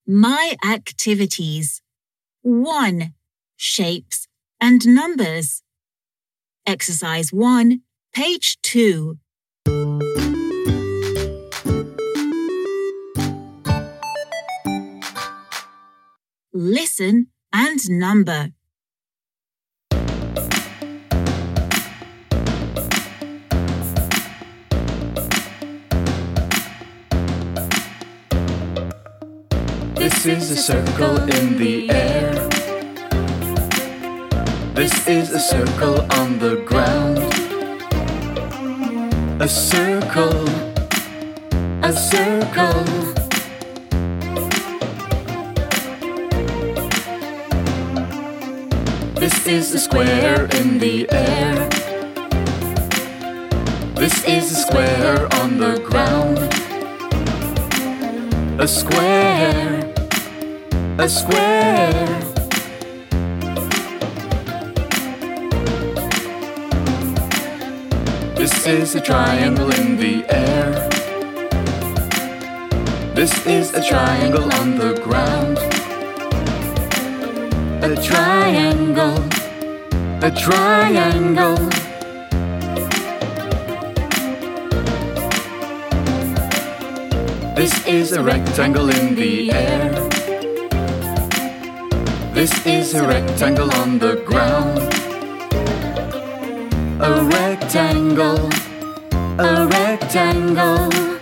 My activities. 1. Shapes and numbers. Exercise 1, page 2. Listen and number. This is a circle in the air. This is a circle on the ground. A circle, a circle. This is a square in the air. This is a square on the ground. A square, a square. This is a triangle in the air. This is a triangle on the ground. A triangle, a triangle. This is a rectangle in the air. This is a rectangle on the ground. A rectangle, a rectangle.